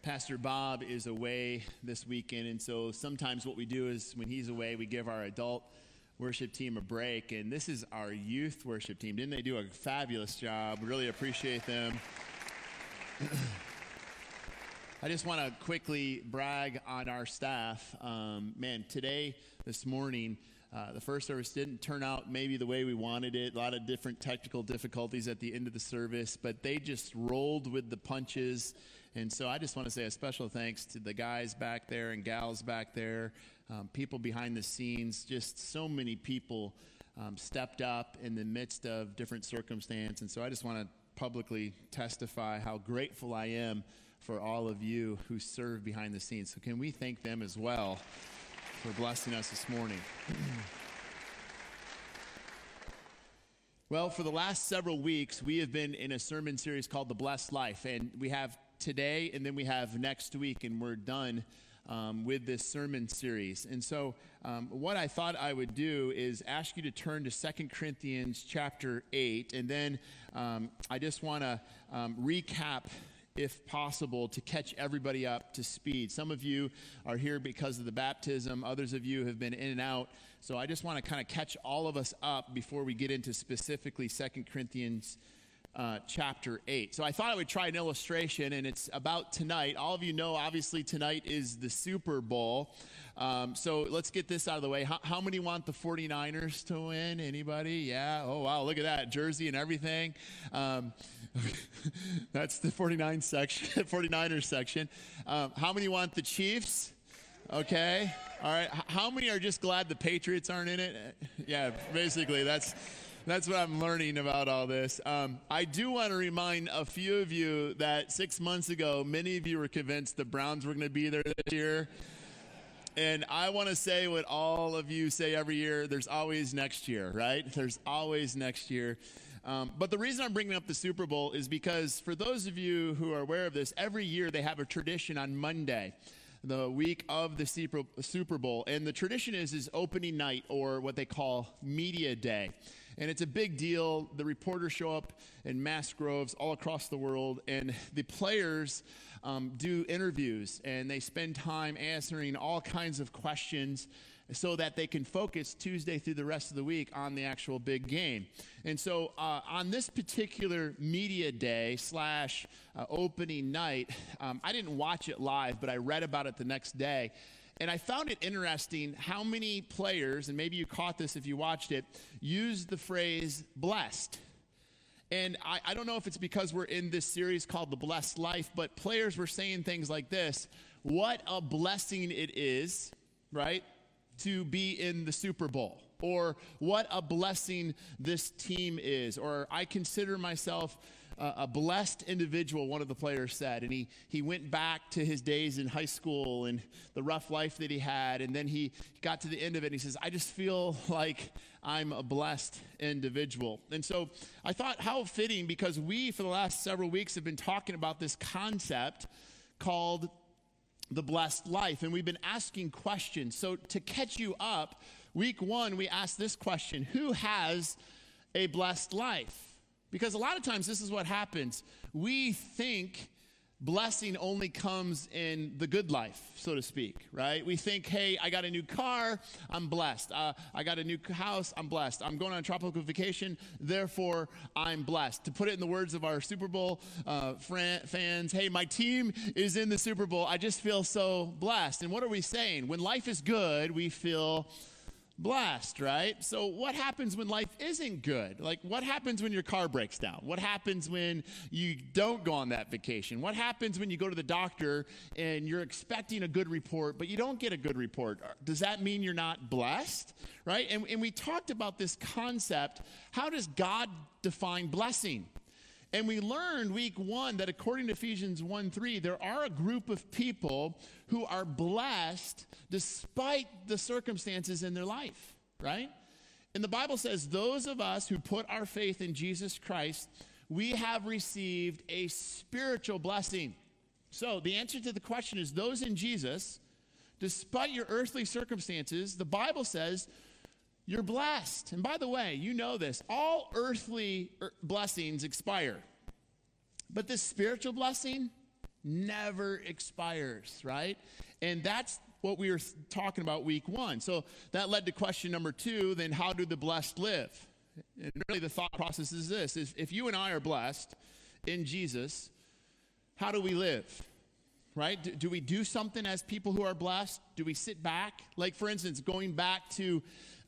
Pastor Bob is away this weekend, and so sometimes what we do is when he's away, we give our adult worship team a break, and this is our youth worship team. Didn't they do a fabulous job? We really appreciate them. I just want to quickly brag on our staff. This morning, the first service didn't turn out maybe the way we wanted it. A lot of different technical difficulties at the end of the service, but they just rolled with the punches. And so I just want to say a special thanks to the guys back there and gals back there, people behind the scenes. Just so many people stepped up in the midst of different circumstances. And so I just want to publicly testify how grateful I am for all of you who serve behind the scenes. So can we thank them as well for blessing us this morning? Well, for the last several weeks, we have been in a sermon series called The Blessed Life, and we have today and then we have next week, and we're done with this sermon series. And so what I thought I would do is ask you to turn to 2 Corinthians chapter 8, and then I just want to recap, if possible, to catch everybody up to speed. Some of you are here because of the baptism. Others of you have been in and out. So I just want to kind of catch all of us up before we get into specifically 2 Corinthians chapter 8. So I thought I would try an illustration, and it's about tonight. All of you know, obviously, tonight is the Super Bowl. So let's get this out of the way. How many want the 49ers to win? Anybody? Yeah? Oh, wow, look at that. Jersey and everything. That's the 49ers section. How many want the Chiefs? Okay. All right. How many are just glad the Patriots aren't in it? Yeah, basically, that's what I'm learning about all this. I do want to remind a few of you that 6 months ago, many of you were convinced the Browns were going to be there this year. And I want to say what all of you say every year: there's always next year, right? There's always next year. But the reason I'm bringing up the Super Bowl is because for those of you who are aware of this, every year they have a tradition on Monday, the week of the Super Bowl. And the tradition is opening night, or what they call media day. And it's a big deal. The reporters show up in mass groves all across the world, and the players do interviews, and they spend time answering all kinds of questions so that they can focus Tuesday through the rest of the week on the actual big game. And so on this particular media day / opening night, I didn't watch it live, but I read about it the next day. And I found it interesting how many players, and maybe you caught this if you watched it, used the phrase blessed. And I don't know if it's because we're in this series called The Blessed Life, but players were saying things like this: what a blessing it is, right, to be in the Super Bowl. Or what a blessing this team is. Or I consider myself a blessed individual, one of the players said. And he went back to his days in high school and the rough life that he had. And then he got to the end of it and he says, I just feel like I'm a blessed individual. And so I thought, how fitting, because we, for the last several weeks, have been talking about this concept called the blessed life. And we've been asking questions. So to catch you up, week 1, we asked this question: who has a blessed life? Because a lot of times this is what happens. We think blessing only comes in the good life, so to speak, right? We think, hey, I got a new car, I'm blessed. I got a new house, I'm blessed. I'm going on a tropical vacation, therefore I'm blessed. To put it in the words of our Super Bowl fans, hey, my team is in the Super Bowl, I just feel so blessed. And what are we saying? When life is good, we feel blessed, right? So what happens when life isn't good? Like, what happens when your car breaks down? What happens when you don't go on that vacation? What happens when you go to the doctor and you're expecting a good report, but you don't get a good report? Does that mean you're not blessed, right? And we talked about this concept: how does God define blessing? And we learned week 1 that according to Ephesians 1:3, there are a group of people who are blessed despite the circumstances in their life, right? And the Bible says those of us who put our faith in Jesus Christ, we have received a spiritual blessing. So the answer to the question is, those in Jesus, despite your earthly circumstances, the Bible says you're blessed. And by the way, you know this, all earthly blessings expire. But this spiritual blessing, never expires, right? And that's what we were talking about week 1. So that led to question number 2, then how do the blessed live? And really the thought process is this, is if you and I are blessed in Jesus, how do we live? Right? Do we do something as people who are blessed? Do we sit back? Like, for instance, going back to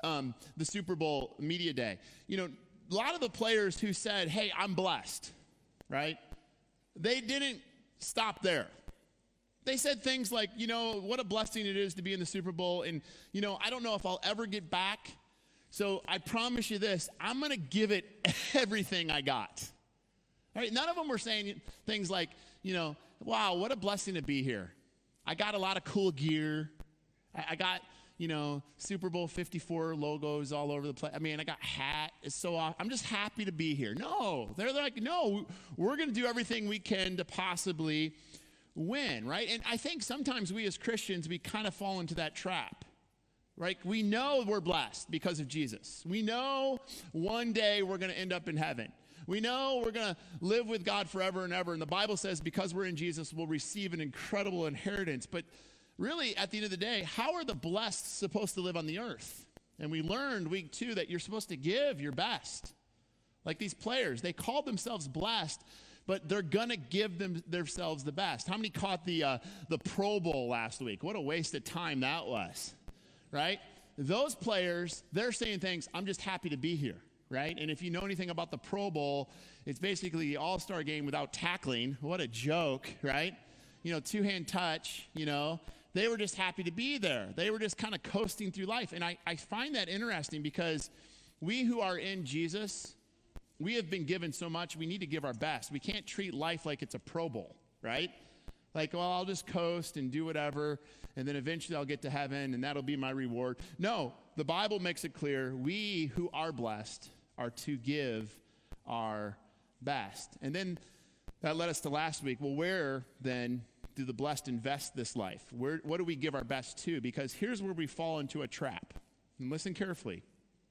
the Super Bowl media day. You know, a lot of the players who said, hey, I'm blessed, right? They didn't stop there. They said things like, you know, what a blessing it is to be in the Super Bowl. And, you know, I don't know if I'll ever get back. So I promise you this, I'm going to give it everything I got. All right? None of them were saying things like, you know, wow, what a blessing to be here. I got a lot of cool gear. I got, you know, Super Bowl 54 logos all over the place. I mean, I got hat. It's so awesome. I'm just happy to be here. No, they're like, no, we're going to do everything we can to possibly win, right? And I think sometimes we as Christians, we kind of fall into that trap, right? We know we're blessed because of Jesus. We know one day we're going to end up in heaven. We know we're going to live with God forever and ever. And the Bible says because we're in Jesus, we'll receive an incredible inheritance. But really, at the end of the day, how are the blessed supposed to live on the earth? And we learned week 2 that you're supposed to give your best. Like these players, they called themselves blessed, but they're going to give themselves the best. How many caught the Pro Bowl last week? What a waste of time that was, right? Those players, they're saying things, I'm just happy to be here. Right? And if you know anything about the Pro Bowl, it's basically the all-star game without tackling. What a joke, right? You know, two-hand touch, you know. They were just happy to be there. They were just kind of coasting through life. And I find that interesting because we who are in Jesus, we have been given so much, we need to give our best. We can't treat life like it's a Pro Bowl, right? Like, well, I'll just coast and do whatever, and then eventually I'll get to heaven, and that'll be my reward. No, the Bible makes it clear we who are blessed are to give our best. And then that led us to last week. Well, where then do the blessed invest this life? What do we give our best to? Because here's where we fall into a trap. And listen carefully.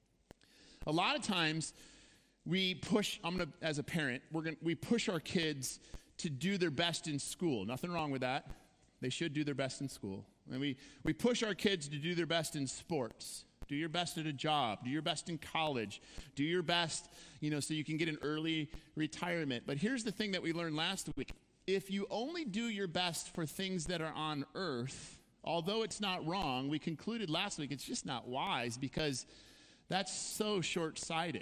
A lot of times we push, as a parent, we push our kids to do their best in school. Nothing wrong with that. They should do their best in school. And we push our kids to do their best in sports. Do your best at a job. Do your best in college. Do your best, you know, so you can get an early retirement. But here's the thing that we learned last week. If you only do your best for things that are on earth, although it's not wrong, we concluded last week it's just not wise because that's so short-sighted.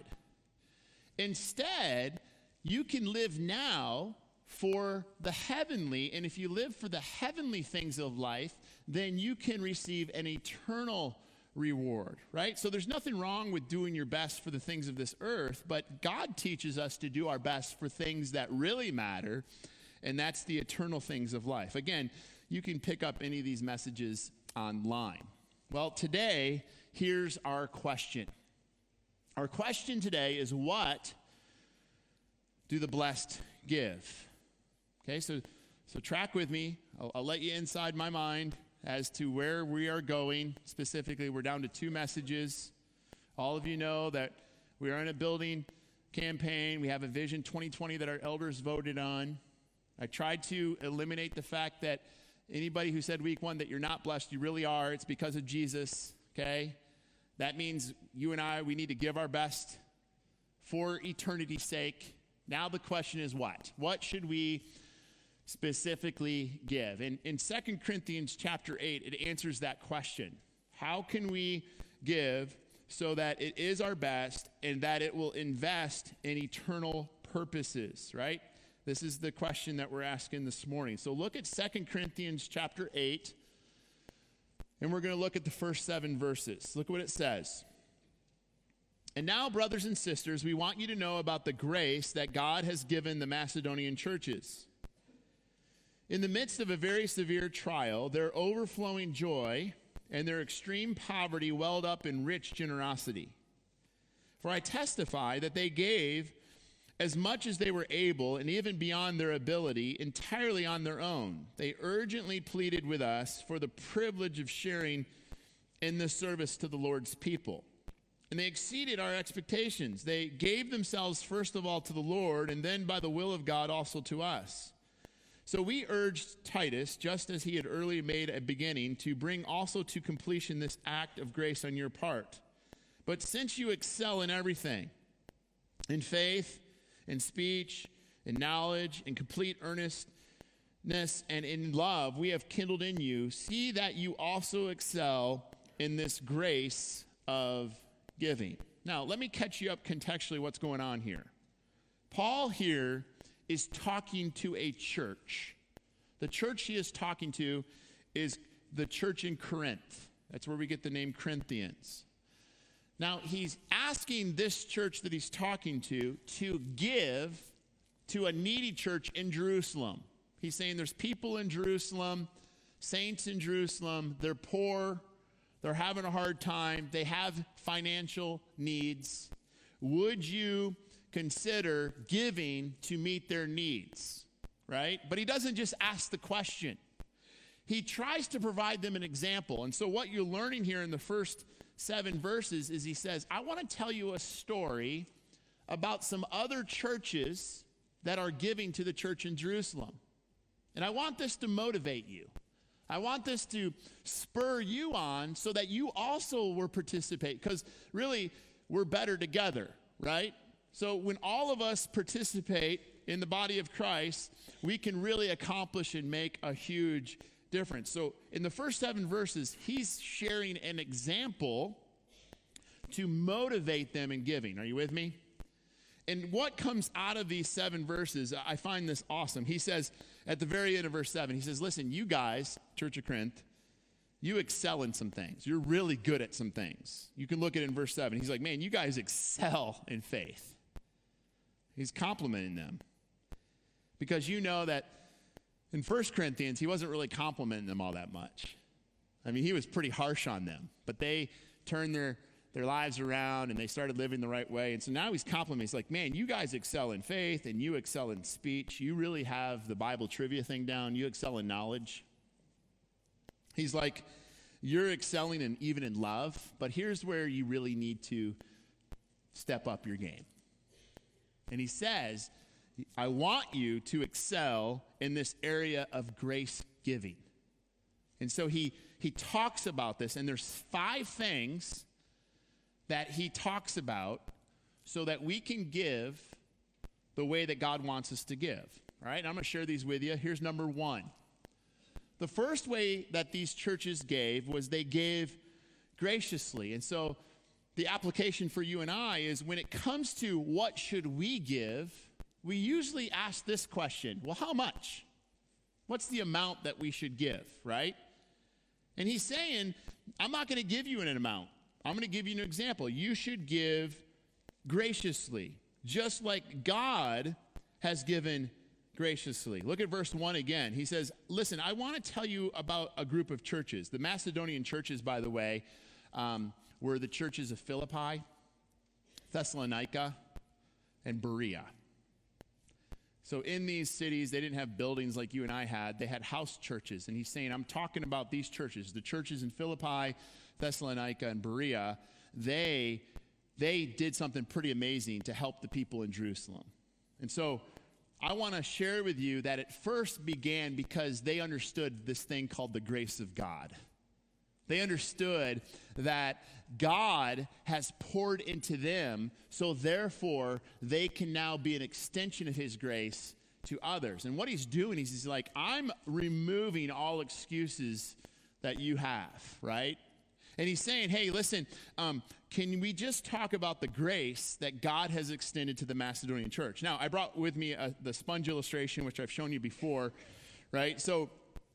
Instead, you can live now for the heavenly, and if you live for the heavenly things of life, then you can receive an eternal reward, right? So there's nothing wrong with doing your best for the things of this earth, but God teaches us to do our best for things that really matter, and that's the eternal things of life. Again, you can pick up any of these messages online. Well, today, here's our question. Our question today is, what do the blessed give? Okay, so track with me. I'll let you inside my mind as to where we are going. Specifically, we're down to 2 messages. All of you know that we are in a building campaign. We have a Vision 2020 that our elders voted on. I tried to eliminate the fact that anybody who said week 1 that you're not blessed, you really are. It's because of Jesus, okay? That means you and I, we need to give our best for eternity's sake. Now the question is what? What should we specifically give? In 2 Corinthians chapter 8, it answers that question. How can we give so that it is our best and that it will invest in eternal purposes, right? This is the question that we're asking this morning. So look at 2 Corinthians chapter 8, and we're going to look at the first 7 verses. Look what it says. And now, brothers and sisters, we want you to know about the grace that God has given the Macedonian churches. In the midst of a very severe trial, their overflowing joy and their extreme poverty welled up in rich generosity. For I testify that they gave as much as they were able, and even beyond their ability, entirely on their own. They urgently pleaded with us for the privilege of sharing in the service to the Lord's people. And they exceeded our expectations. They gave themselves first of all to the Lord, and then by the will of God also to us, So we urged Titus, just as he had earlier made a beginning, to bring also to completion this act of grace on your part. But since you excel in everything, in faith, in speech, in knowledge, in complete earnestness, and in love, we have kindled in you, see that you also excel in this grace of giving. Now, let me catch you up contextually what's going on here. Paul here is talking to a church. The church he is talking to is the church in Corinth. That's where we get the name Corinthians. Now, he's asking this church that he's talking to give to a needy church in Jerusalem. He's saying there's people in Jerusalem, saints in Jerusalem, they're poor, they're having a hard time, they have financial needs. Would you consider giving to meet their needs, right? But he doesn't just ask the question. He tries to provide them an example. And so what you're learning here in the first 7 verses is he says, I want to tell you a story about some other churches that are giving to the church in Jerusalem. And I want this to motivate you. I want this to spur you on so that you also will participate, because really we're better together, right? So when all of us participate in the body of Christ, we can really accomplish and make a huge difference. So in the first 7 verses, he's sharing an example to motivate them in giving. Are you with me? And what comes out of these 7 verses, I find this awesome. He says at the very end of verse 7, he says, listen, you guys, Church of Corinth, you excel in some things. You're really good at some things. You can look at it in verse 7. He's like, man, you guys excel in faith. He's complimenting them. Because you know that in 1 Corinthians, he wasn't really complimenting them all that much. I mean, he was pretty harsh on them. But they turned their lives around and they started living the right way. And so now he's complimenting. He's like, man, you guys excel in faith and you excel in speech. You really have the Bible trivia thing down. You excel in knowledge. He's like, you're excelling even in love. But here's where you really need to step up your game. And he says, I want you to excel in this area of grace giving. And so he talks about this, and there's 5 things that he talks about so that we can give the way that God wants us to give. All right, and I'm going to share these with you. Here's number 1. The first way that these churches gave was they gave graciously. And so the application for you and I is when it comes to what should we give, we usually ask this question, well, how much? What's the amount that we should give, right? And he's saying, I'm not going to give you an amount. I'm going to give you an example. You should give graciously, just like God has given graciously. Look at verse 1 again. He says, listen, I want to tell you about a group of churches. The Macedonian churches, by the way, were the churches of Philippi, Thessalonica, and Berea. So in these cities, they didn't have buildings like you and I had. They had house churches. And he's saying, I'm talking about these churches. The churches in Philippi, Thessalonica, and Berea, they did something pretty amazing to help the people in Jerusalem. And so I want to share with you that it first began because they understood this thing called the grace of God. They understood that God has poured into them, so therefore they can now be an extension of his grace to others. And what he's doing is he's like, I'm removing all excuses that you have, right? And he's saying, hey, listen, can we just talk about the grace that God has extended to the Macedonian church? Now, I brought with me the sponge illustration, which I've shown you before, right? So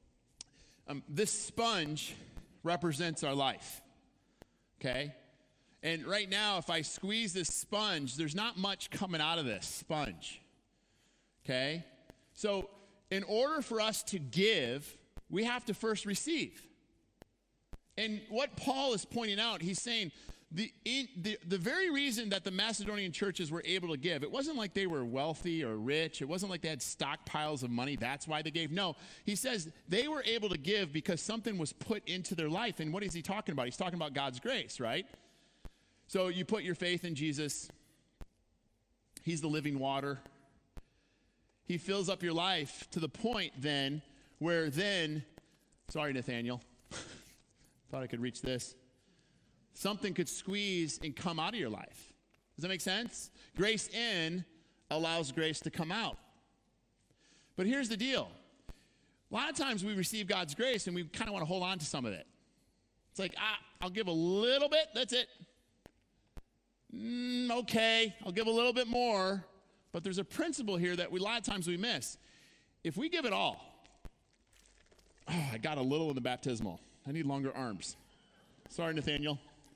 this sponge represents our life, okay? And right now, if I squeeze this sponge, there's not much coming out of this sponge, okay? So in order for us to give, we have to first receive. And what Paul is pointing out, he's saying the very reason that the Macedonian churches were able to give, it wasn't like they were wealthy or rich. It wasn't like they had stockpiles of money. That's why they gave. No, he says they were able to give because something was put into their life. And what is he talking about? He's talking about God's grace, right? So you put your faith in Jesus. He's the living water. He fills up your life to the point then where then, sorry, Nathaniel, thought I could reach this. Something could squeeze and come out of your life. Does that make sense? Grace in allows grace to come out. But here's the deal. A lot of times we receive God's grace and we kind of want to hold on to some of it. It's like, I'll give a little bit, that's it. Okay, I'll give a little bit more. But there's a principle here that a lot of times we miss. If we give it all, I got a little in the baptismal. I need longer arms. Sorry, Nathaniel.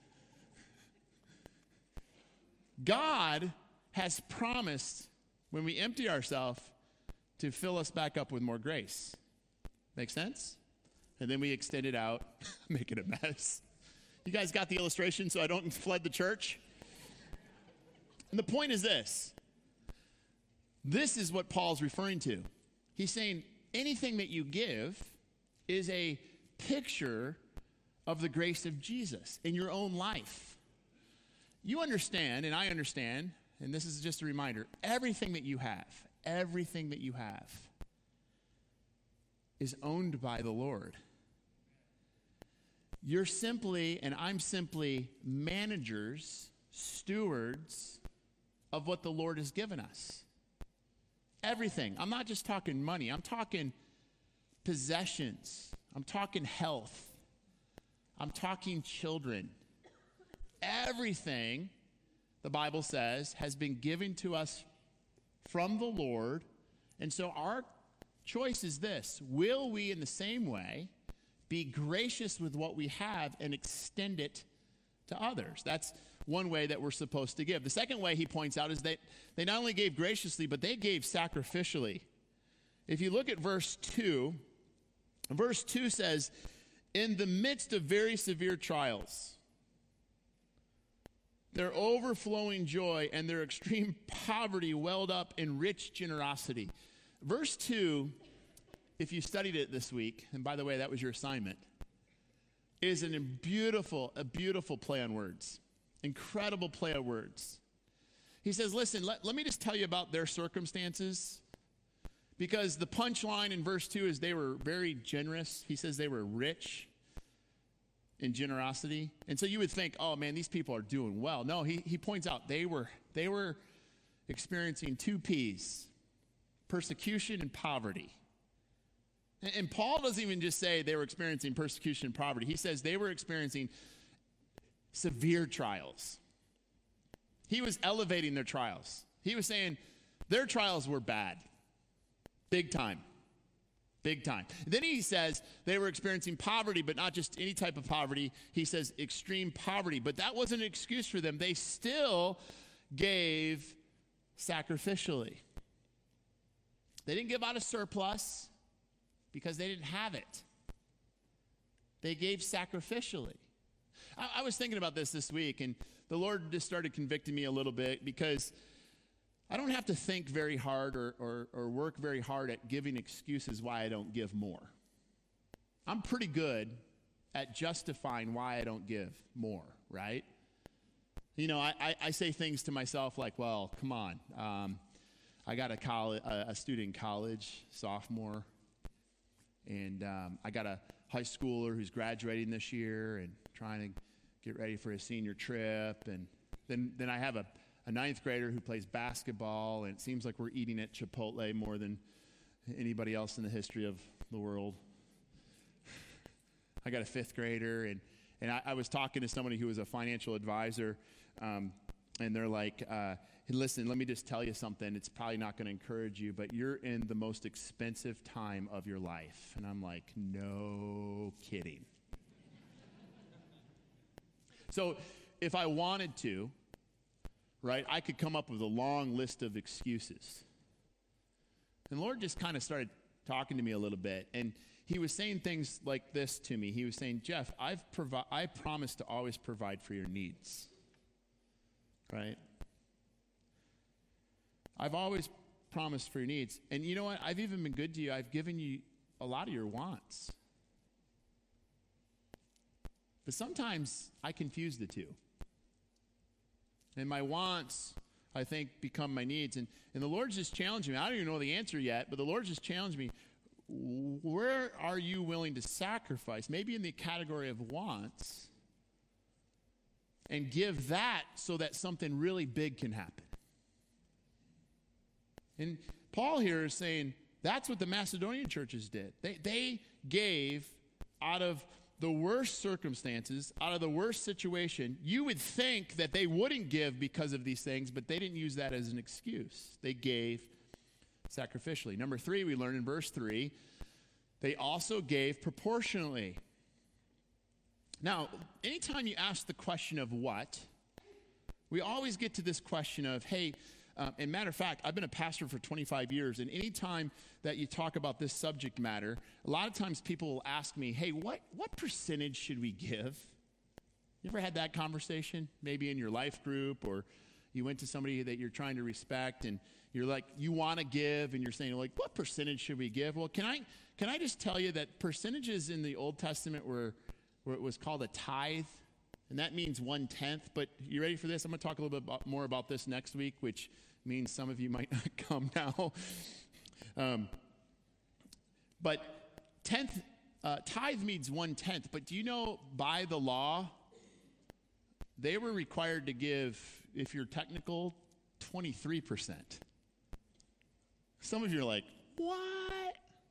God has promised when we empty ourselves to fill us back up with more grace. Make sense? And then we extend it out, make it a mess. You guys got the illustration so I don't flood the church? And the point is this. This is what Paul's referring to. He's saying anything that you give is a picture of the grace of Jesus in your own life. You understand, and I understand, and this is just a reminder, everything that you have is owned by the Lord. You're simply, and I'm simply, managers, stewards of what the Lord has given us. Everything. I'm not just talking money. I'm talking possessions. I'm talking health. I'm talking children. Everything, the Bible says, has been given to us from the Lord. And so our choice is this. Will we, in the same way, be gracious with what we have and extend it to others? That's one way that we're supposed to give. The second way he points out is that they not only gave graciously, but they gave sacrificially. If you look at verse 2 says, in the midst of very severe trials, their overflowing joy and their extreme poverty welled up in rich generosity. Verse 2, if you studied it this week, and by the way, that was your assignment, is a beautiful play on words. Incredible play on words. He says, listen, let me just tell you about their circumstances. Because the punchline in verse 2 is they were very generous. He says they were rich in generosity. And so you would think, oh man, these people are doing well. No, he points out they were experiencing two P's, persecution and poverty. And Paul doesn't even just say they were experiencing persecution and poverty. He says they were experiencing severe trials. He was elevating their trials. He was saying their trials were bad. Big time. Big time. Then he says they were experiencing poverty, but not just any type of poverty. He says extreme poverty. But that wasn't an excuse for them. They still gave sacrificially. They didn't give out a surplus because they didn't have it. They gave sacrificially. I was thinking about this week, and the Lord just started convicting me a little bit because I don't have to think very hard or work very hard at giving excuses why I don't give more. I'm pretty good at justifying why I don't give more, right? You know, I say things to myself like, well, come on. I got a student in college, sophomore, and I got a high schooler who's graduating this year and trying to get ready for his senior trip. And then I have a ninth grader who plays basketball, and it seems like we're eating at Chipotle more than anybody else in the history of the world. I got a fifth grader, and I was talking to somebody who was a financial advisor, and they're like, hey, listen, let me just tell you something. It's probably not going to encourage you, but you're in the most expensive time of your life. And I'm like, no kidding. So if I wanted to, right, I could come up with a long list of excuses. And the Lord just kind of started talking to me a little bit. And he was saying things like this to me. He was saying, Jeff, I promise to always provide for your needs. Right? I've always promised for your needs. And you know what? I've even been good to you. I've given you a lot of your wants. But sometimes I confuse the two. And my wants I think, become my needs. And the Lord's just challenging me. I don't even know the answer yet, but the Lord's just challenged me. Where are you willing to sacrifice? Maybe in the category of wants, and give that so that something really big can happen. And Paul here is saying that's what the Macedonian churches did. They gave out of the worst circumstances, out of the worst situation. You would think that they wouldn't give because of these things, but they didn't use that as an excuse. They gave sacrificially. Number 3, we learn in verse 3, they also gave proportionally. Now, anytime you ask the question of what, we always get to this question of, hey, and matter of fact, I've been a pastor for 25 years, and anytime that you talk about this subject matter, a lot of times people will ask me, hey, what percentage should we give? You ever had that conversation? Maybe in your life group, or you went to somebody that you're trying to respect, and you're like, you want to give, and you're saying, like, what percentage should we give? Well, can I just tell you that percentages in the Old Testament where it was called a tithe, and that means 1/10. But you ready for this? I'm going to talk a little bit more about this next week, which means some of you might not come now. But tithe means 1/10. But do you know, by the law, they were required to give, if you're technical, 23%. Some of you are like, what?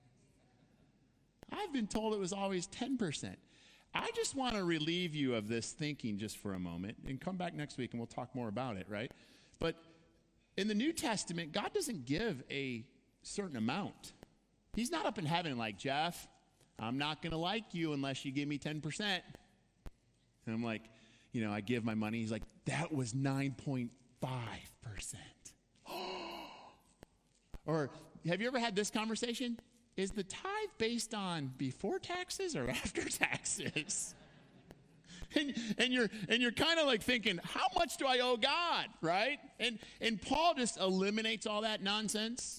I've been told it was always 10%. I just want to relieve you of this thinking just for a moment, and come back next week and we'll talk more about it, right? But in the New Testament, God doesn't give a certain amount. He's not up in heaven like, Jeff, I'm not going to like you unless you give me 10%. And I'm like, I give my money. He's like, that was 9.5%. Or have you ever had this conversation? Is the tithe based on before taxes or after taxes? And you're kind of like thinking, how much do I owe God, right? And Paul just eliminates all that nonsense.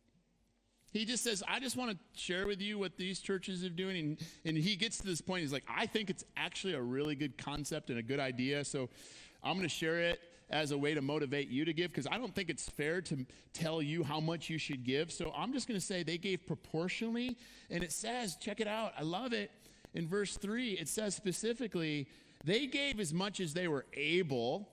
He just says, I just want to share with you what these churches are doing. And he gets to this point, he's like, I think it's actually a really good concept and a good idea. So I'm going to share it as a way to motivate you to give, because I don't think it's fair to tell you how much you should give. So I'm just going to say they gave proportionally. And it says, check it out, I love it. In verse 3, it says specifically, they gave as much as they were able,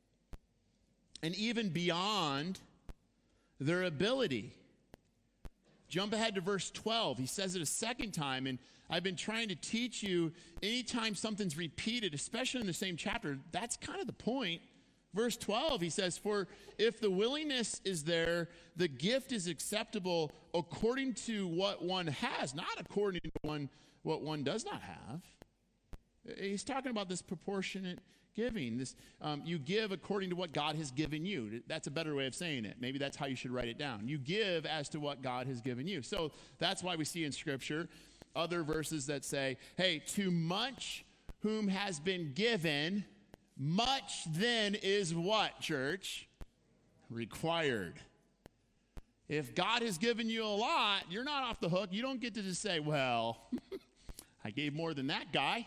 and even beyond their ability. Jump ahead to verse 12. He says it a second time, and I've been trying to teach you, anytime something's repeated, especially in the same chapter, that's kind of the point. Verse 12, he says, for if the willingness is there, the gift is acceptable according to what one has, not according to what one does not have. He's talking about this proportionate giving. This you give according to what God has given you. That's a better way of saying it. Maybe that's how you should write it down. You give as to what God has given you. So that's why we see in Scripture other verses that say, hey, to much whom has been given, much then is what, church? Required. If God has given you a lot, you're not off the hook. You don't get to just say, well, I gave more than that guy.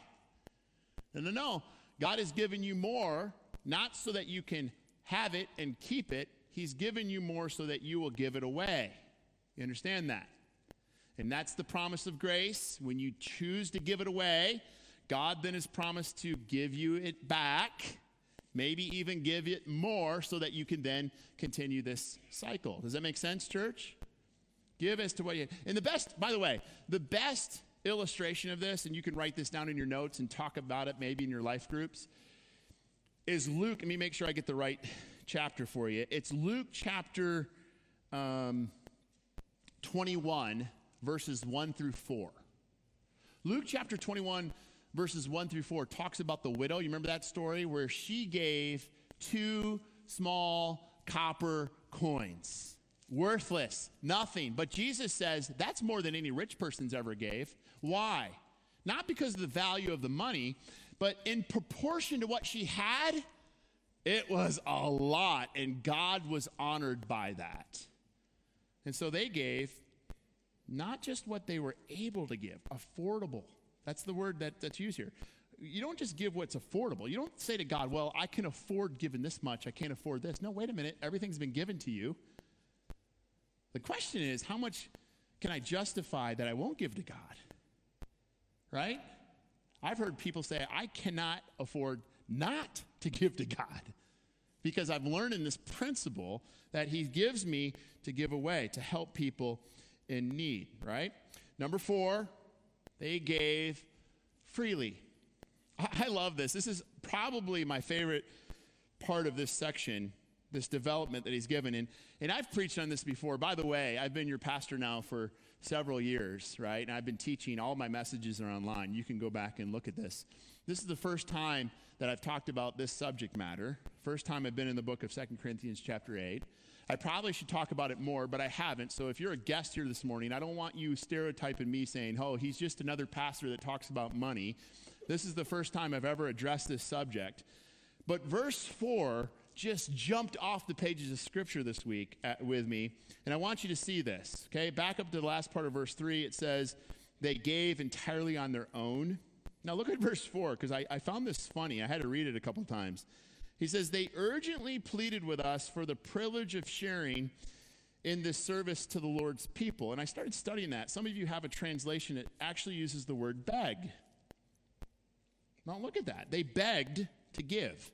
No. God has given you more, not so that you can have it and keep it. He's given you more so that you will give it away. You understand that? And that's the promise of grace. When you choose to give it away, God then has promised to give you it back, maybe even give it more so that you can then continue this cycle. Does that make sense, church? Give as to what you... And the best, by the way, the best illustration of this, and you can write this down in your notes and talk about it maybe in your life groups, is Luke. Let me make sure I get the right chapter for you. It's Luke chapter 21, verses 1 through 4. Luke chapter 21, verses 1 through 4 talks about the widow. You remember that story where she gave 2 small copper coins. Worthless, nothing. But Jesus says that's more than any rich person's ever gave. Why? Not because of the value of the money, but in proportion to what she had, it was a lot, and God was honored by that. And so they gave not just what they were able to give, affordable. That's the word that's used here. you don't just give what's affordable. You don't say to God, well, I can afford giving this much. I can't afford this. No, wait a minute. Everything's been given to you. The question is, how much can I justify that I won't give to God? Right? I've heard people say, I cannot afford not to give to God because I've learned in this principle that he gives me to give away, to help people in need, right? Number 4, they gave freely. I love this. This is probably my favorite part of this section, this development that he's given. And I've preached on this before. By the way, I've been your pastor now for several years, right? And I've been teaching. All my messages are online. You can go back and look at this. This is the first time that I've talked about this subject matter. First time I've been in the book of 2 Corinthians chapter 8. I probably should talk about it more, but I haven't. So if you're a guest here this morning, I don't want you stereotyping me saying, oh, he's just another pastor that talks about money. This is the first time I've ever addressed this subject. But verse 4 just jumped off the pages of Scripture this week with me, and I want you to see this, okay? Back up to the last part of verse 3, it says, they gave entirely on their own. Now look at verse 4, because I found this funny. I had to read it a couple times. He says, they urgently pleaded with us for the privilege of sharing in this service to the Lord's people. And I started studying that. Some of you have a translation that actually uses the word beg. Now look at that. They begged to give.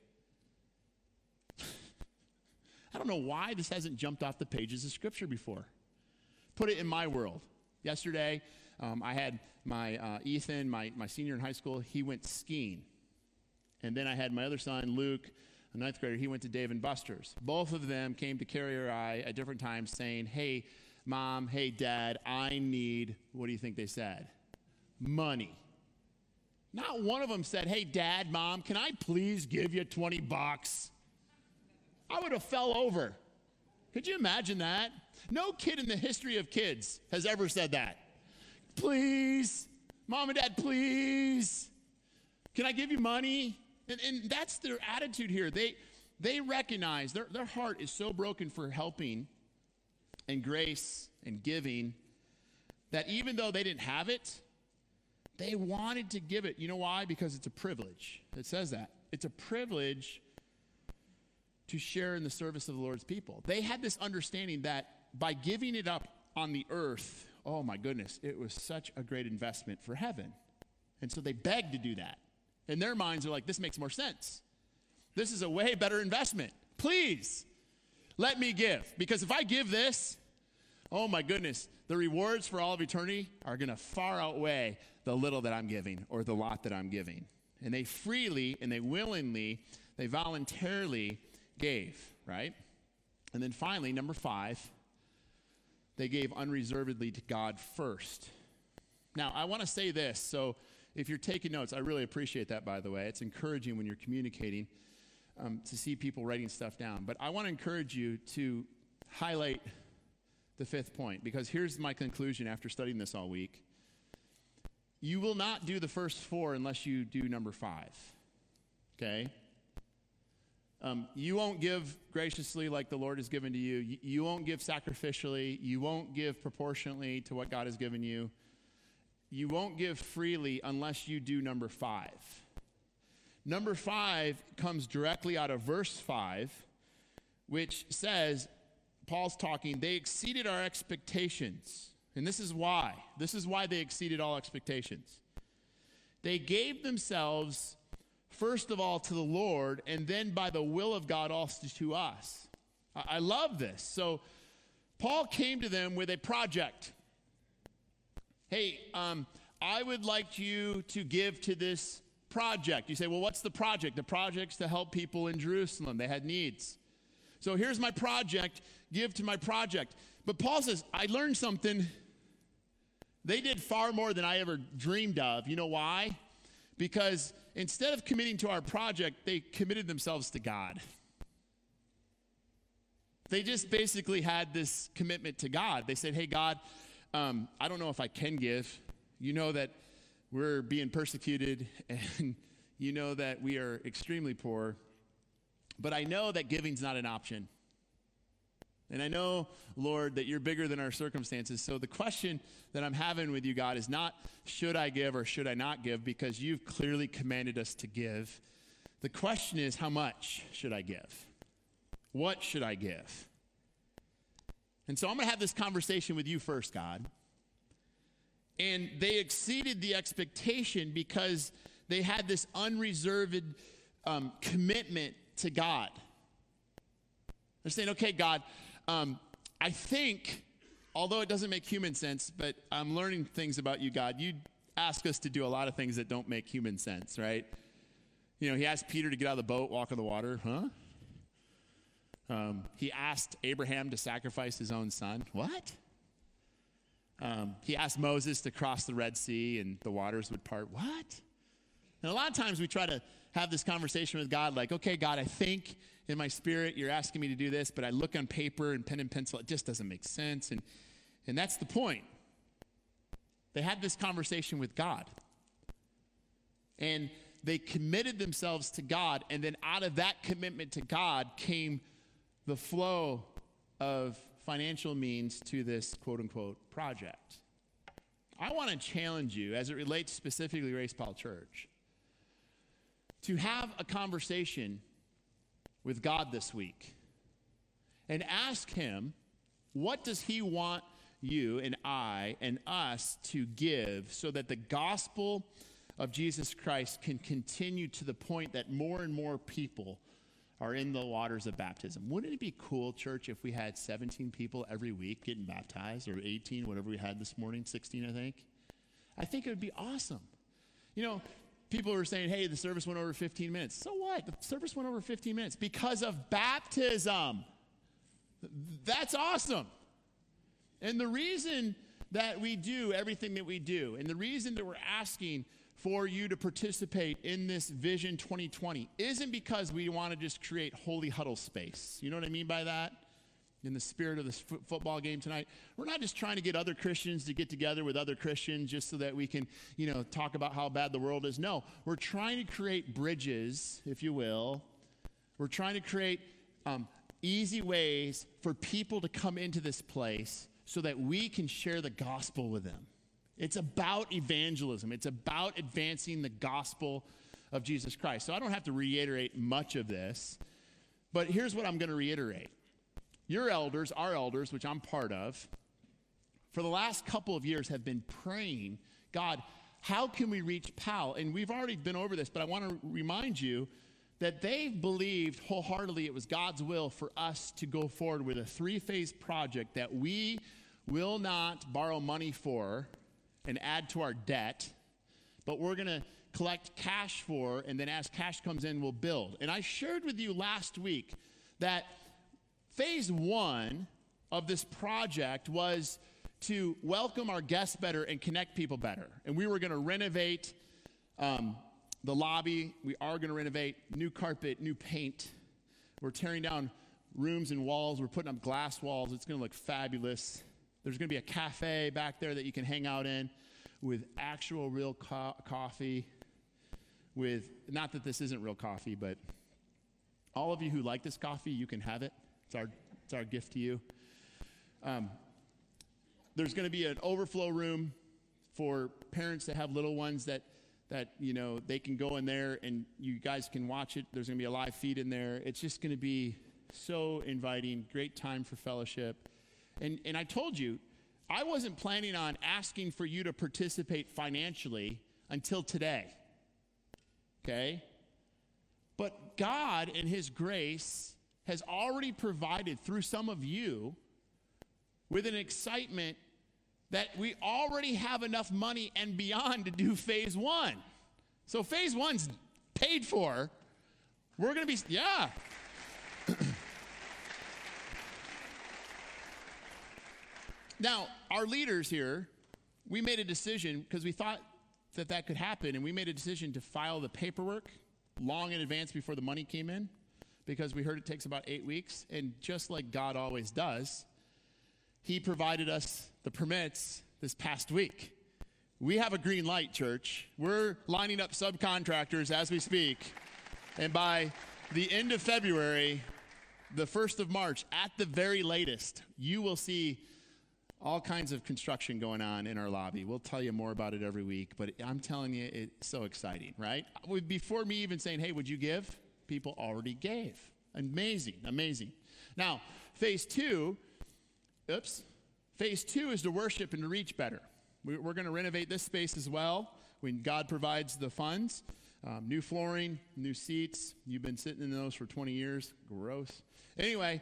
I don't know why this hasn't jumped off the pages of Scripture before. Put it in my world. Yesterday, I had my Ethan, my senior in high school, he went skiing. And then I had my other son, Luke, a 9th grader, he went to Dave & Buster's. Both of them came to Carrie or I at different times saying, hey, Mom, hey, Dad, I need, what do you think they said? Money. Not one of them said, hey, Dad, Mom, can I please give you $20? I would have fell over. Could you imagine that? No kid in the history of kids has ever said that. Please, Mom and Dad, please. Can I give you money? And that's their attitude here. They recognize their heart is so broken for helping and grace and giving that even though they didn't have it, they wanted to give it. You know why? Because it's a privilege. It says that. It's a privilege to share in the service of the Lord's people. They had this understanding that by giving it up on the earth, oh my goodness, it was such a great investment for heaven. And so they begged to do that. In their minds, they're like, this makes more sense. This is a way better investment. Please, let me give. Because if I give this, oh my goodness, the rewards for all of eternity are going to far outweigh the little that I'm giving or the lot that I'm giving. And they freely and they willingly, they voluntarily gave, right? And then finally, number 5, they gave unreservedly to God first. Now, I want to say this, so if you're taking notes, I really appreciate that, by the way. It's encouraging when you're communicating to see people writing stuff down. But I want to encourage you to highlight the 5th point, because here's my conclusion after studying this all week. You will not do the first 4 unless you do number 5, okay? You won't give graciously like the Lord has given to you. You won't give sacrificially. You won't give proportionately to what God has given you. You won't give freely unless you do number 5. Number 5 comes directly out of verse 5, which says, Paul's talking, they exceeded our expectations. And this is why. This is why they exceeded all expectations. They gave themselves, first of all, to the Lord, and then by the will of God also to us. I love this. So Paul came to them with a project. Hey, I would like you to give to this project. You say, well, what's the project? The project's to help people in Jerusalem. They had needs. So here's my project. Give to my project. But Paul says, I learned something. They did far more than I ever dreamed of. You know why? Because instead of committing to our project, they committed themselves to God. They just basically had this commitment to God. They said, hey, God, I don't know if I can give. You know that we're being persecuted, and you know that we are extremely poor. But I know that giving's not an option. And I know, Lord, that you're bigger than our circumstances. So the question that I'm having with you, God, is not should I give or should I not give, because you've clearly commanded us to give. The question is, how much should I give? What should I give? And so I'm going to have this conversation with you first, God. And they exceeded the expectation because they had this unreserved commitment to God. They're saying, okay, God, I think, although it doesn't make human sense, but I'm learning things about you, God. You ask us to do a lot of things that don't make human sense, right? You know, he asked Peter to get out of the boat, walk on the water. Huh? He asked Abraham to sacrifice his own son. What? He asked Moses to cross the Red Sea and the waters would part. What? And a lot of times we try to have this conversation with God like, okay, God, I think in my spirit you're asking me to do this, but I look on paper and pen and pencil, it just doesn't make sense. And that's the point. They had this conversation with God. And they committed themselves to God, and then out of that commitment to God came the flow of financial means to this quote-unquote project. I want to challenge you, as it relates specifically to Grace Powell Church, to have a conversation with God this week and ask him, what does he want you and I and us to give so that the gospel of Jesus Christ can continue to the point that more and more people are in the waters of baptism? Wouldn't it be cool, church, if we had 17 people every week getting baptized, or 18, whatever we had this morning, 16, I think? I think it would be awesome. You know, people were saying, hey, the service went over 15 minutes. So what? The service went over 15 minutes because of baptism. That's awesome. And the reason that we do everything that we do, and the reason that we're asking for you to participate in this Vision 2020 isn't because we want to just create holy huddle space. You know what I mean by that? In the spirit of this football game tonight, we're not just trying to get other Christians to get together with other Christians just so that we can, talk about how bad the world is. No, we're trying to create bridges, if you will. We're trying to create easy ways for people to come into this place so that we can share the gospel with them. It's about evangelism. It's about advancing the gospel of Jesus Christ. So I don't have to reiterate much of this, but here's what I'm going to reiterate. Your elders, our elders, which I'm part of, for the last couple of years have been praying, God, how can we reach Powell? And we've already been over this, but I want to remind you that they believed wholeheartedly it was God's will for us to go forward with a 3-phase project that we will not borrow money for and add to our debt, but we're going to collect cash for, and then as cash comes in, we'll build. And I shared with you last week that phase 1 of this project was to welcome our guests better and connect people better. And we were going to renovate the lobby. We are going to renovate, new carpet, new paint. We're tearing down rooms and walls. We're putting up glass walls. It's going to look fabulous. There's going to be a cafe back there that you can hang out in with actual real coffee. With, not that this isn't real coffee, but all of you who like this coffee, you can have it. It's our gift to you. There's going to be an overflow room for parents that have little ones that they can go in there and you guys can watch it. There's going to be a live feed in there. It's just going to be so inviting, great time for fellowship. And I told you, I wasn't planning on asking for you to participate financially until today. Okay? But God, in his grace, has already provided through some of you with an excitement that we already have enough money and beyond to do phase 1. So phase 1's paid for. We're going to be, yeah. Now, our leaders here, we made a decision because we thought that could happen, and we made a decision to file the paperwork long in advance before the money came in because we heard it takes about 8 weeks. And just like God always does, he provided us the permits this past week. We have a green light, church. We're lining up subcontractors as we speak. And by the end of February, the 1st of March, at the very latest, you will see all kinds of construction going on in our lobby. We'll tell you more about it every week, but I'm telling you, it's so exciting, right? Before me even saying, hey, would you give? People already gave. Amazing, amazing. Now, phase two is to worship and to reach better. We're going to renovate this space as well when God provides the funds. New flooring, new seats. You've been sitting in those for 20 years. Gross. Anyway,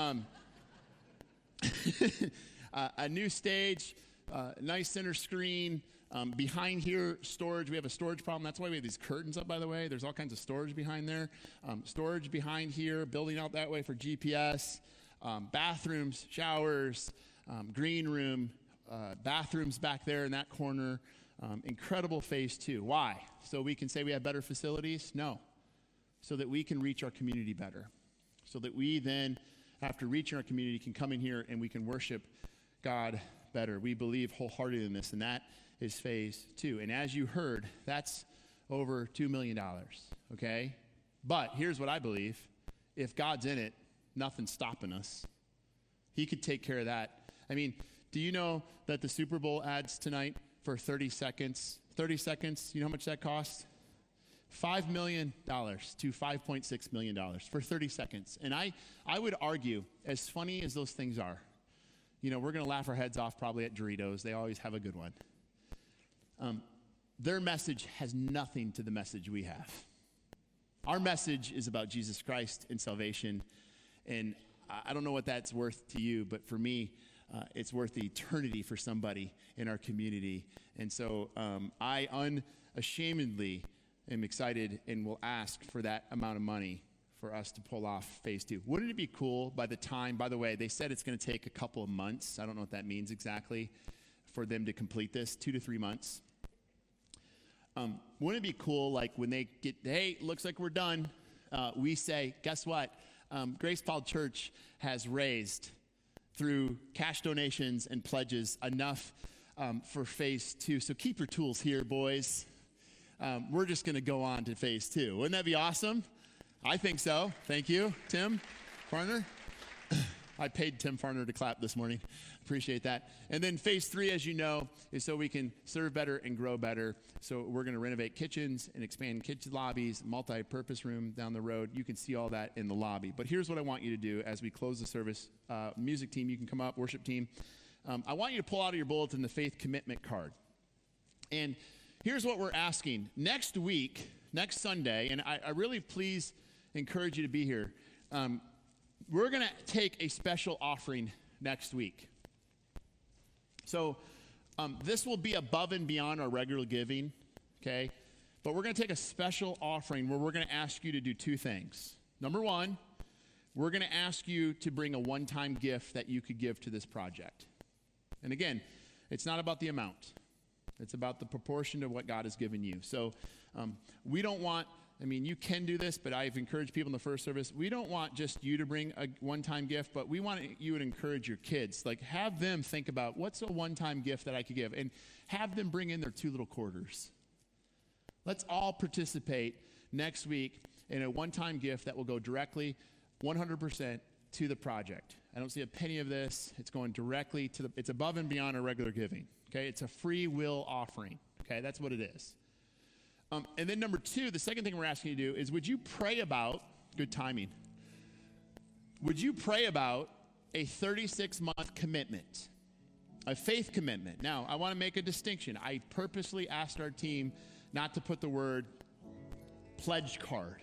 a new stage, nice center screen. Behind here, storage. We have a storage problem. That's why we have these curtains up, by the way. There's all kinds of storage behind there. Storage behind here, building out that way for GPS. Bathrooms, showers, green room, bathrooms back there in that corner. Incredible phase two. Why? So we can say we have better facilities? No. So that we can reach our community better. So that we then, after reaching our community, can come in here and we can worship God better. We believe wholeheartedly in this, and that is phase two. And as you heard, that's over $2 million, okay? But here's what I believe. If God's in it, nothing's stopping us. He could take care of that. I mean, do you know that the Super Bowl ads tonight for 30 seconds, you know how much that costs? $5 million to $5.6 million for 30 seconds. And I would argue, as funny as those things are, you know, we're going to laugh our heads off probably at Doritos. They always have a good one. Their message has nothing to the message we have. Our message is about Jesus Christ and salvation. And I don't know what that's worth to you, but for me, it's worth eternity for somebody in our community. And so I unashamedly am excited and will ask for that amount of money for us to pull off phase two. Wouldn't it be cool by the way, they said it's going to take a couple of months. I don't know what that means exactly for them to complete this, 2 to 3 months. Wouldn't it be cool, like when they get, hey, looks like we're done, we say, guess what? Grace Paul Church has raised through cash donations and pledges enough for phase two. So keep your tools here, boys. We're just going to go on to phase two. Wouldn't that be awesome? I think so. Thank you, Tim Farner. I paid Tim Farner to clap this morning. Appreciate that. And then phase three, as you know, is so we can serve better and grow better. So we're going to renovate kitchens and expand kitchen lobbies, multi-purpose room down the road. You can see all that in the lobby. But here's what I want you to do as we close the service. Music team, you can come up. Worship team. I want you to pull out of your bulletin the faith commitment card. And here's what we're asking. Next week, next Sunday, and I really please encourage you to be here. We're going to take a special offering next week. So this will be above and beyond our regular giving, okay? But we're going to take a special offering where we're going to ask you to do two things. Number one, we're going to ask you to bring a one-time gift that you could give to this project. And again, it's not about the amount. It's about the proportion of what God has given you. So we don't want, you can do this, but I've encouraged people in the first service, we don't want just you to bring a one-time gift, but we want you to encourage your kids. Like, have them think about, what's a one-time gift that I could give? And have them bring in their 2 little quarters. Let's all participate next week in a one-time gift that will go directly, 100% to the project. I don't see a penny of this. It's going directly to it's above and beyond our regular giving. Okay, it's a free will offering. Okay, that's what it is. And then number two, the second thing we're asking you to do is, would you pray about, good timing, would you pray about a 36-month commitment, a faith commitment? Now, I want to make a distinction. I purposely asked our team not to put the word pledge card.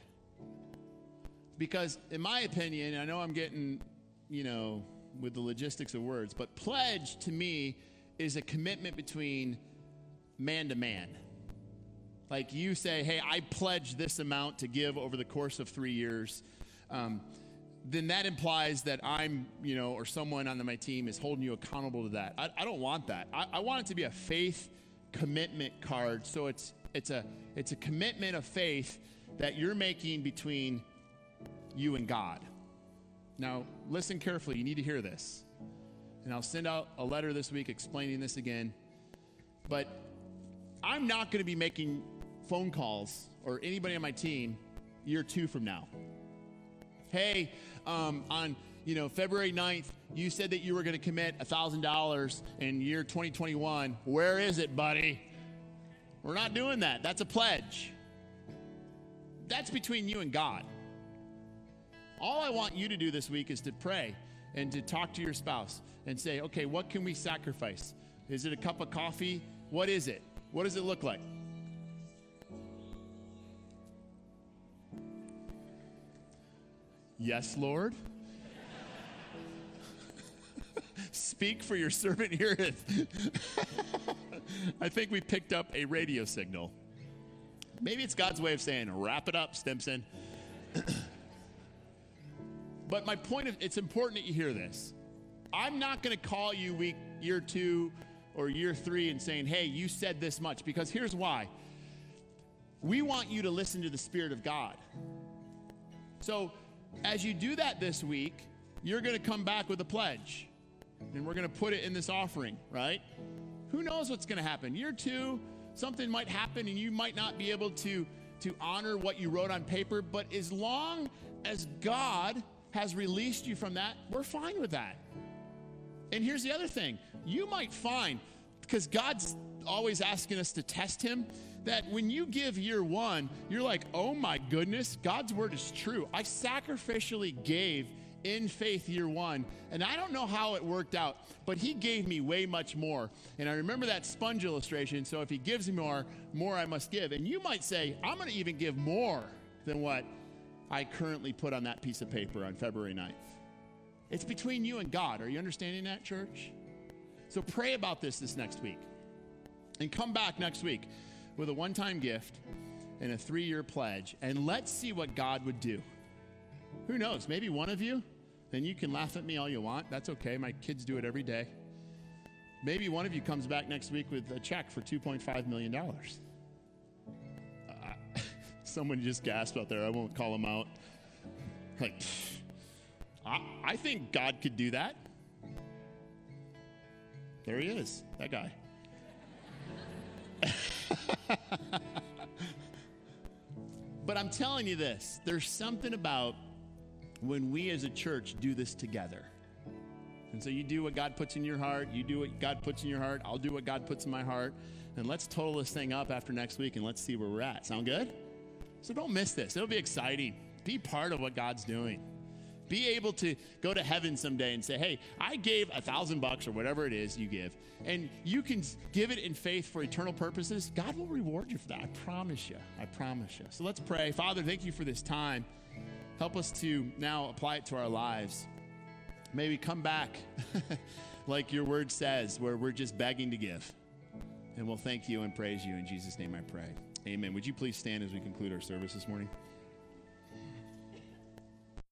Because in my opinion, I know I'm getting, with the logistics of words, but pledge to me is a commitment between man to man. Like you say, hey, I pledge this amount to give over the course of 3 years. Then that implies that I'm, or someone on my team is holding you accountable to that. I don't want that. I want it to be a faith commitment card. So it's a commitment of faith that you're making between you and God. Now, listen carefully. You need to hear this. And I'll send out a letter this week explaining this again. But I'm not going to be making phone calls or anybody on my team year 2 from now. Hey, on February 9th, you said that you were going to commit $1,000 in year 2021. Where is it, buddy? We're not doing that. That's a pledge. That's between you and God. All I want you to do this week is to pray and to talk to your spouse and say, okay, what can we sacrifice? Is it a cup of coffee? What is it? What does it look like? Yes, Lord. Speak, for your servant heareth. I think we picked up a radio signal. Maybe it's God's way of saying, wrap it up, Stimson. But my point is, it's important that you hear this. I'm not going to call you year 2 or year 3 and saying, hey, you said this much, because here's why. We want you to listen to the Spirit of God. So as you do that this week, you're going to come back with a pledge, and we're going to put it in this offering, right? Who knows what's going to happen? Year 2, something might happen, and you might not be able to honor what you wrote on paper, but as long as God has released you from that, we're fine with that. And here's the other thing. You might find, because God's always asking us to test him, that when you give year 1, you're like, oh my goodness, God's word is true. I sacrificially gave in faith year 1, and I don't know how it worked out, but he gave me way much more. And I remember that sponge illustration, so if he gives me more I must give. And you might say, I'm going to even give more than what I currently put on that piece of paper on February 9th. It's between you and God. Are you understanding that, church? So pray about this next week. And come back next week with a one-time gift and a 3-year pledge. And let's see what God would do. Who knows? Maybe one of you, and you can laugh at me all you want. That's okay. My kids do it every day. Maybe one of you comes back next week with a check for $2.5 million. Someone just gasped out there. I won't call them out. Like, I think God could do that. There he is, that guy. But I'm telling you this, there's something about when we as a church do this together. And so you do what God puts in your heart, you do what God puts in your heart, I'll do what God puts in my heart, and let's total this thing up after next week and let's see where we're at. Sound good? So don't miss this. It'll be exciting. Be part of what God's doing. Be able to go to heaven someday and say, hey, I gave $1,000 or whatever it is you give, and you can give it in faith for eternal purposes. God will reward you for that. I promise you. I promise you. So let's pray. Father, thank you for this time. Help us to now apply it to our lives. May we come back like your word says, where we're just begging to give. And we'll thank you and praise you. In Jesus' name I pray. Amen. Would you please stand as we conclude our service this morning?